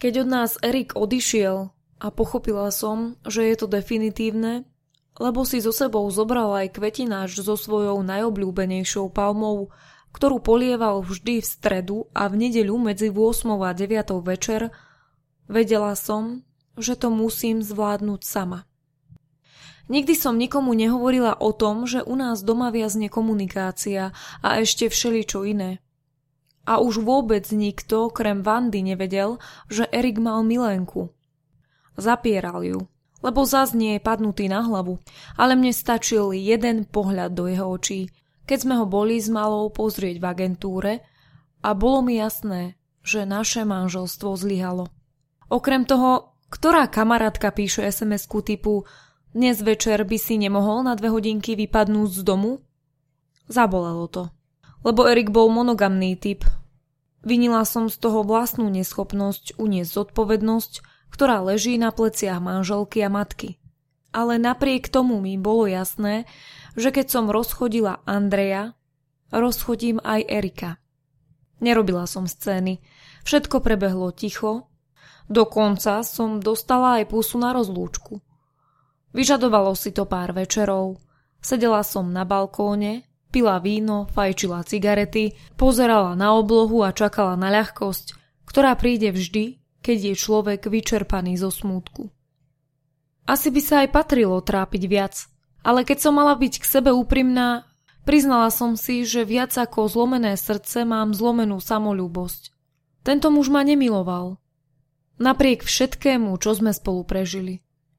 Keď od nás Erik odišiel a pochopila som, že je to definitívne, lebo si so sebou zobral aj kvetináč so svojou najobľúbenejšou palmou, ktorú polieval vždy v stredu a v nedeľu medzi 8 a 9 večer, vedela som, že to musím zvládnuť sama. Nikdy som nikomu nehovorila o tom, že u nás doma viazne komunikácia a ešte všeličo iné. A už vôbec nikto, krem Vandy, nevedel, že Erik mal milenku. Zapieral ju, lebo zas nie je padnutý na hlavu, ale mne stačil jeden pohľad do jeho očí, keď sme ho boli s malou pozrieť v agentúre a bolo mi jasné, že naše manželstvo zlyhalo. Okrem toho, ktorá kamarátka píše SMS-ku typu dnes večer by si nemohol na 2 hodinky vypadnúť z domu? Zabolelo to. Lebo Erik bol monogamný typ. Vinila som z toho vlastnú neschopnosť uniesť zodpovednosť, ktorá leží na pleciach manželky a matky. Ale napriek tomu mi bolo jasné, že keď som rozchodila Andreja, rozchodím aj Erika. Nerobila som scény. Všetko prebehlo ticho. Dokonca som dostala aj pusu na rozlúčku. Vyžadovalo si to pár večerov. Sedela som na balkóne, pila víno, fajčila cigarety, pozerala na oblohu a čakala na ľahkosť, ktorá príde vždy, keď je človek vyčerpaný zo smútku. Asi by sa aj patrilo trápiť viac, ale keď som mala byť k sebe úprimná, priznala som si, že viac ako zlomené srdce mám zlomenú samoľúbosť. Tento muž ma nemiloval. Napriek všetkému, čo sme spolu prežili.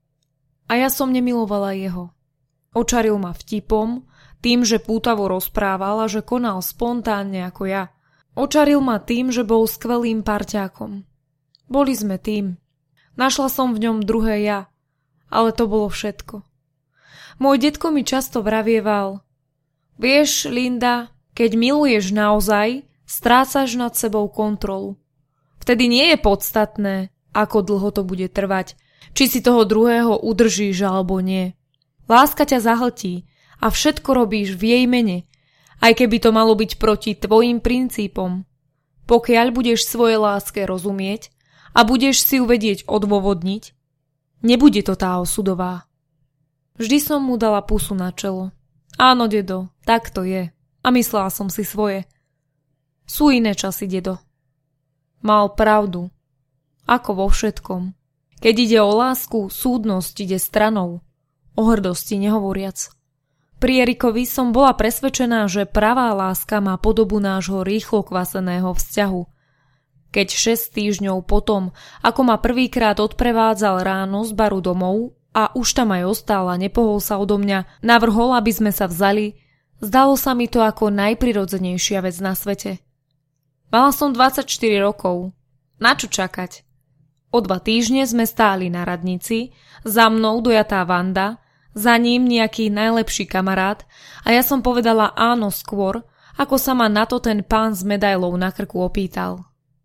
A ja som nemilovala jeho. Očaril ma vtipom, tým, že pútavo rozprával a že konal spontánne ako ja. Očaril ma tým, že bol skvelým parťákom. Boli sme tým. Našla som v ňom druhé ja, ale to bolo všetko. Môj detko mi často vravieval: vieš, Linda, keď miluješ naozaj, strácaš nad sebou kontrolu. Vtedy nie je podstatné, ako dlho to bude trvať, či si toho druhého udržíš alebo nie. Láska ťa zahltí a všetko robíš v jej mene, aj keby to malo byť proti tvojim princípom. Pokiaľ budeš svojej láske rozumieť a budeš si ju vedieť odôvodniť, nebude to tá osudová. Vždy som mu dala pusu na čelo. Áno, dedo, tak to je. A myslela som si svoje. Sú iné časy, dedo. Mal pravdu. Ako vo všetkom. Keď ide o lásku, súdnosť ide stranou. O hrdosti nehovoriac. Pri Erikovi som bola presvedčená, že pravá láska má podobu nášho rýchlo kvaseného vzťahu. Keď 6 týždňov potom, ako ma prvýkrát odprevádzal ráno z baru domov a už tam aj ostal a nepohol sa odo mňa, navrhol, aby sme sa vzali, zdalo sa mi to ako najprirodzenejšia vec na svete. Mala som 24 rokov. Na čo čakať? O 2 týždne sme stáli na radnici, za mnou dojatá Vanda, za ním nejaký najlepší kamarát a ja som povedala áno skôr, ako sa ma na to ten pán s medailou na krku opýtal.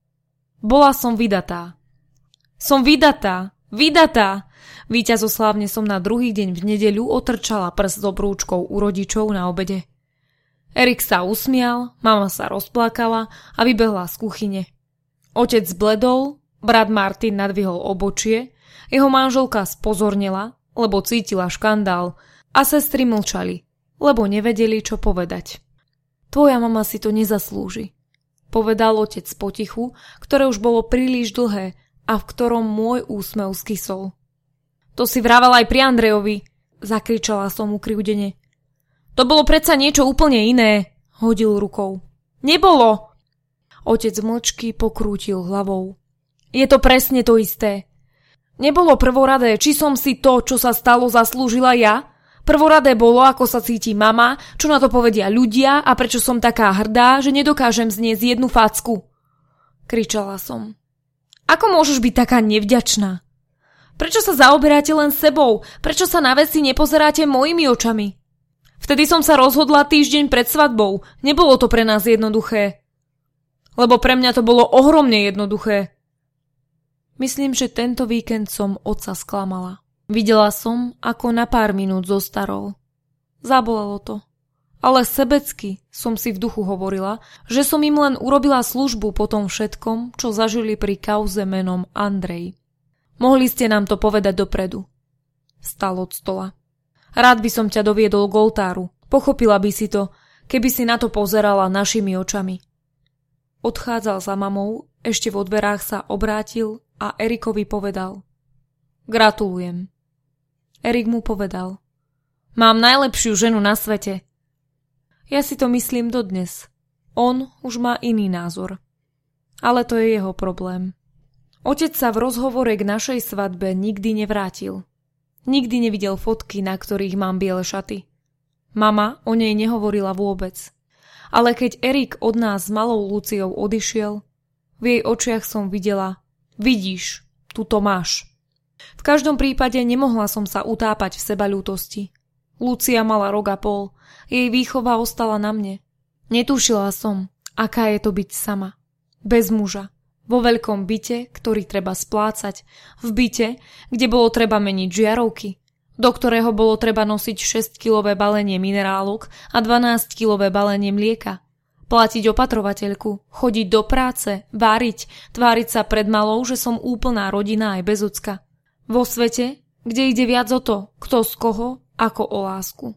Bola som vydatá. Som vydatá! Vydatá! Víťazoslávne som na druhý deň v nedeľu otrčala prst s obrúčkou u rodičov na obede. Erik sa usmial, mama sa rozplakala a vybehla z kuchyne. Otec zbledol, brat Martin nadvihol obočie, jeho manželka spozornila, lebo cítila škandál a sestry mlčali, lebo nevedeli, čo povedať. Tvoja mama si to nezaslúži, povedal otec potichu, ktoré už bolo príliš dlhé a v ktorom môj úsmev skysol. To si vravel aj pri Andrejovi, zakričala som ukriúdene. To bolo predsa niečo úplne iné, hodil rukou. Nebolo! Otec mlčky pokrútil hlavou. Je to presne to isté. Nebolo prvoradé, či som si to, čo sa stalo, zaslúžila ja? Prvoradé bolo, ako sa cíti mama, čo na to povedia ľudia a prečo som taká hrdá, že nedokážem zniesť jednu facku. Kričala som. Ako môžeš byť taká nevďačná? Prečo sa zaoberáte len sebou? Prečo sa na veci nepozeráte mojimi očami? Vtedy som sa rozhodla týždeň pred svadbou. Nebolo to pre nás jednoduché. Lebo pre mňa to bolo ohromne jednoduché. Myslím, že tento víkend som otca sklamala. Videla som, ako na pár minút zostarol. Zabolelo to. Ale sebecky som si v duchu hovorila, že som im len urobila službu po tom všetkom, čo zažili pri kauze menom Andrej. Mohli ste nám to povedať dopredu. Vstal od stola. Rád by som ťa doviedol k oltáru. Pochopila by si to, keby si na to pozerala našimi očami. Odchádzal za mamou, ešte vo dverách sa obrátil a Erikovi povedal: Gratulujem. Erik mu povedal: Mám najlepšiu ženu na svete. Ja si to myslím dodnes. On už má iný názor. Ale to je jeho problém. Otec sa v rozhovore k našej svadbe nikdy nevrátil. Nikdy nevidel fotky, na ktorých mám biele šaty. Mama o nej nehovorila vôbec. Ale keď Erik od nás s malou Luciou odišiel, v jej očiach som videla: Vidíš, tu to máš. V každom prípade nemohla som sa utápať v sebaľútosti. Lucia mala rok a pol, jej výchova ostala na mne. Netušila som, aká je to byť sama. Bez muža. Vo veľkom byte, ktorý treba splácať. V byte, kde bolo treba meniť žiarovky. Do ktorého bolo treba nosiť 6-kilové balenie minerálok a 12-kilové balenie mlieka. Platiť opatrovateľku, chodiť do práce, váriť, tváriť sa pred malou, že som úplná rodina aj bez ocka. Vo svete, kde ide viac o to, kto z koho, ako o lásku.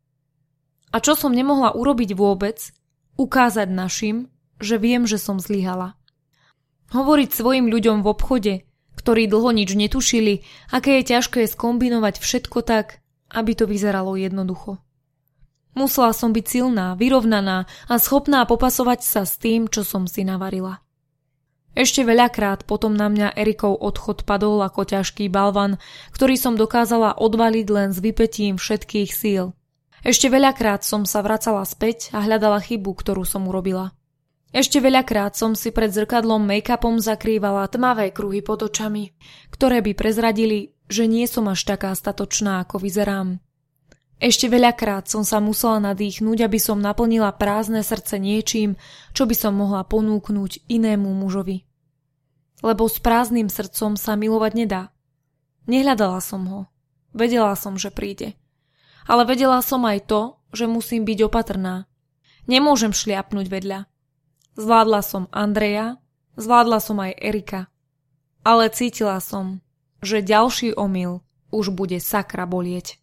A čo som nemohla urobiť vôbec, ukázať našim, že viem, že som zlyhala. Hovoriť svojim ľuďom v obchode, ktorí dlho nič netušili, aké je ťažké skombinovať všetko tak, aby to vyzeralo jednoducho. Musela som byť silná, vyrovnaná a schopná popasovať sa s tým, čo som si navarila. Ešte veľakrát potom na mňa Erikov odchod padol ako ťažký balvan, ktorý som dokázala odvaliť len s vypätím všetkých síl. Ešte veľakrát som sa vracala späť a hľadala chybu, ktorú som urobila. Ešte veľakrát som si pred zrkadlom make-upom zakrývala tmavé kruhy pod očami, ktoré by prezradili, že nie som až taká statočná, ako vyzerám. Ešte veľakrát som sa musela nadýchnúť, aby som naplnila prázdne srdce niečím, čo by som mohla ponúknuť inému mužovi. Lebo s prázdnym srdcom sa milovať nedá. Nehľadala som ho. Vedela som, že príde. Ale vedela som aj to, že musím byť opatrná. Nemôžem šliapnúť vedľa. Zvládla som Andreja, zvládla som aj Erika. Ale cítila som, že ďalší omyl už bude sakra bolieť.